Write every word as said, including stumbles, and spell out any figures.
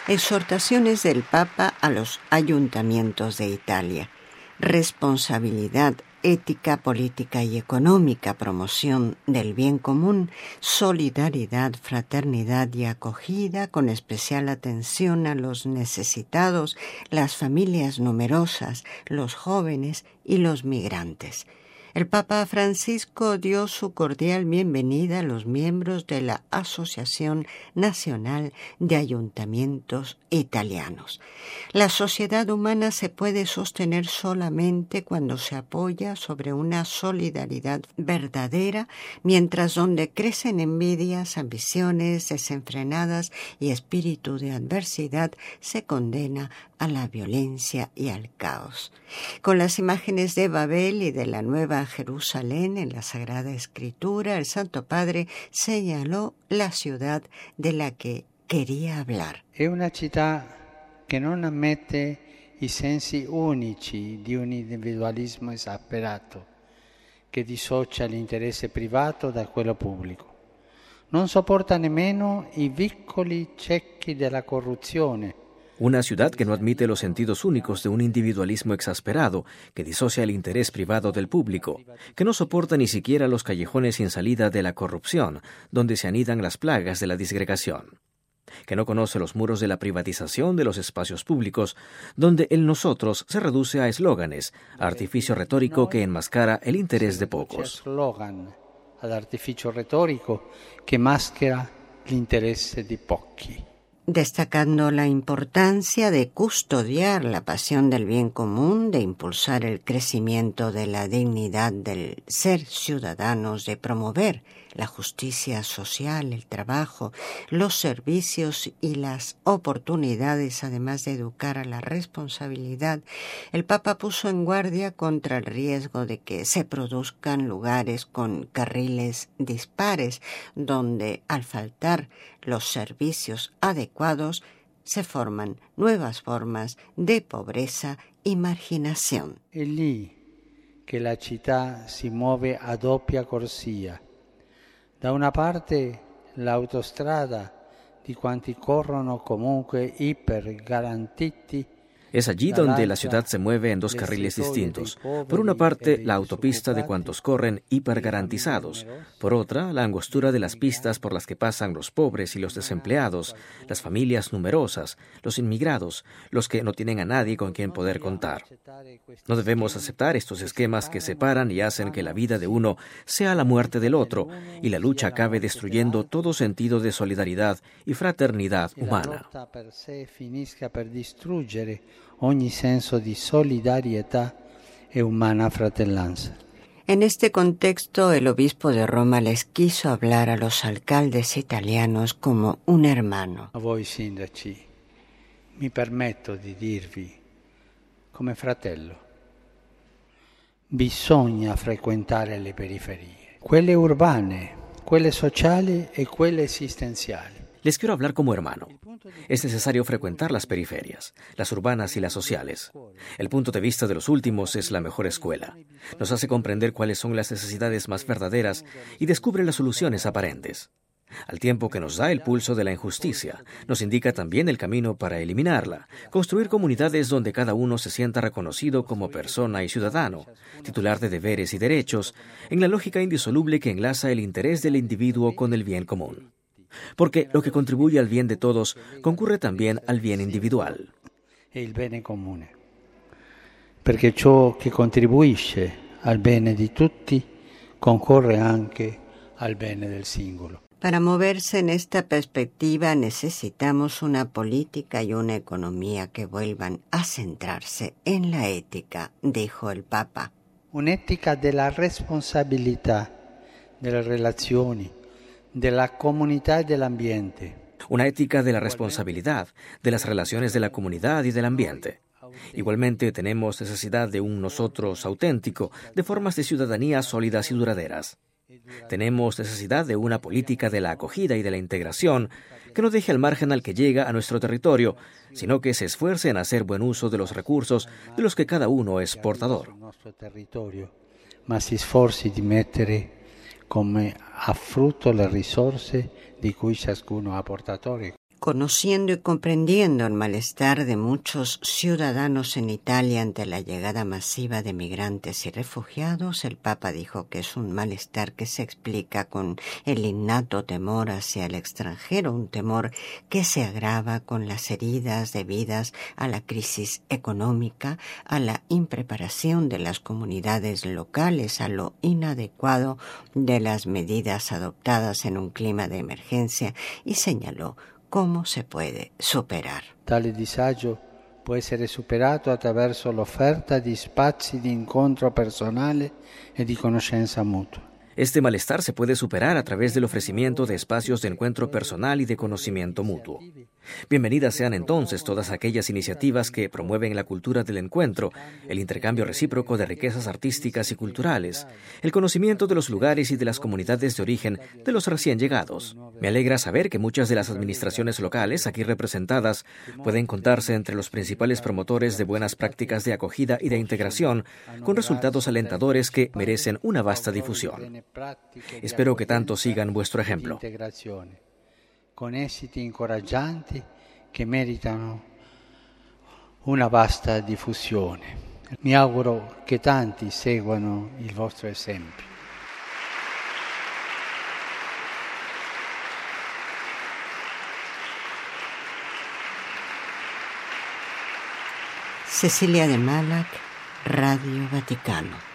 Exhortaciones del Papa a los ayuntamientos de Italia. Responsabilidad ética, política y económica, promoción del bien común, solidaridad, fraternidad y acogida, con especial atención a los necesitados, las familias numerosas, los jóvenes y los migrantes. El Papa Francisco dio su cordial bienvenida a los miembros de la Asociación Nacional de Ayuntamientos Italianos. La sociedad humana se puede sostener solamente cuando se apoya sobre una solidaridad verdadera, mientras donde crecen envidias, ambiciones desenfrenadas y espíritu de adversidad, se condena a la violencia y al caos. Con las imágenes de Babel y de la Nueva Jerusalén en la Sagrada Escritura, el Santo Padre señaló la ciudad de la que quería hablar. È una città che non ammette i sensi unici di un individualismo esasperato, che dissocia l'interesse privato da quello pubblico. Non sopporta nemmeno i vicoli ciechi della corruzione. Una ciudad que no admite los sentidos únicos de un individualismo exasperado, que disocia el interés privado del público, que no soporta ni siquiera los callejones sin salida de la corrupción, donde se anidan las plagas de la disgregación, que no conoce los muros de la privatización de los espacios públicos, donde el nosotros se reduce a eslóganes, artificio retórico que enmascara el interés de pocos. Al artificio retórico que maschera l'interesse di pochi. Destacando la importancia de custodiar la pasión del bien común, de impulsar el crecimiento de la dignidad del ser ciudadanos, de promover la justicia social, el trabajo, los servicios y las oportunidades, además de educar a la responsabilidad, el Papa puso en guardia contra el riesgo de que se produzcan lugares con carriles dispares, donde, al faltar los servicios adecuados, se forman nuevas formas de pobreza y marginación. È lì che la città si muove a doppia corsia. Da una parte l'autostrada di quanti corrono comunque iper garantiti. Es allí donde la ciudad se mueve en dos carriles distintos. Por una parte, la autopista de cuantos corren hipergarantizados. Por otra, la angostura de las pistas por las que pasan los pobres y los desempleados, las familias numerosas, los inmigrados, los que no tienen a nadie con quien poder contar. No debemos aceptar estos esquemas que separan y hacen que la vida de uno sea la muerte del otro y la lucha acabe destruyendo todo sentido de solidaridad y fraternidad humana. Ogni senso di solidarietà e umana fratellanza. En este contexto, el obispo de Roma les quiso hablar a los alcaldes italianos como un hermano. A voi sindaci, mi permetto di dirvi come fratello. Bisogna frequentare le periferie, quelle urbane, quelle sociali e quelle esistenziali. Les quiero hablar como hermano. Es necesario frecuentar las periferias, las urbanas y las sociales. El punto de vista de los últimos es la mejor escuela. Nos hace comprender cuáles son las necesidades más verdaderas y descubre las soluciones aparentes. Al tiempo que nos da el pulso de la injusticia, nos indica también el camino para eliminarla, construir comunidades donde cada uno se sienta reconocido como persona y ciudadano, titular de deberes y derechos, en la lógica indisoluble que enlaza el interés del individuo con el bien común. Porque lo que contribuye al bien de todos concurre también al bien individual. E il bene comune. Perché ciò che contribuisce al bene di tutti concorre anche al bene del singolo. Para moverse en esta perspectiva necesitamos una política y una economía que vuelvan a centrarse en la ética, dijo el Papa. Un'etica della responsabilità, delle relazioni, de la comunidad y del ambiente. Una ética de la responsabilidad, de las relaciones de la comunidad y del ambiente. Igualmente tenemos necesidad de un nosotros auténtico, de formas de ciudadanía sólidas y duraderas. Tenemos necesidad de una política de la acogida y de la integración que no deje al margen al que llega a nuestro territorio, sino que se esfuerce en hacer buen uso de los recursos de los que cada uno es portador. Ma si sforzi di mettere come a frutto le risorse di cui ciascuno ha portatore. Conociendo y comprendiendo el malestar de muchos ciudadanos en Italia ante la llegada masiva de migrantes y refugiados, el Papa dijo que es un malestar que se explica con el innato temor hacia el extranjero, un temor que se agrava con las heridas debidas a la crisis económica, a la impreparación de las comunidades locales, a lo inadecuado de las medidas adoptadas en un clima de emergencia, y señaló cómo se puede superar. Tale disagio può essere superato attraverso l'offerta di spazi di incontro personale e di conoscenza mutua. Este malestar se puede superar a través del ofrecimiento de espacios de encuentro personal y de conocimiento mutuo. Bienvenidas sean entonces todas aquellas iniciativas que promueven la cultura del encuentro, el intercambio recíproco de riquezas artísticas y culturales, el conocimiento de los lugares y de las comunidades de origen de los recién llegados. Me alegra saber que muchas de las administraciones locales aquí representadas pueden contarse entre los principales promotores de buenas prácticas de acogida y de integración, con resultados alentadores que merecen una vasta difusión. Espero que tanto sigan vuestro ejemplo. Con esiti incoraggianti che meritano una vasta diffusione. Mi auguro che tanti seguano il vostro esempio. Cecilia de Malac, Radio Vaticano.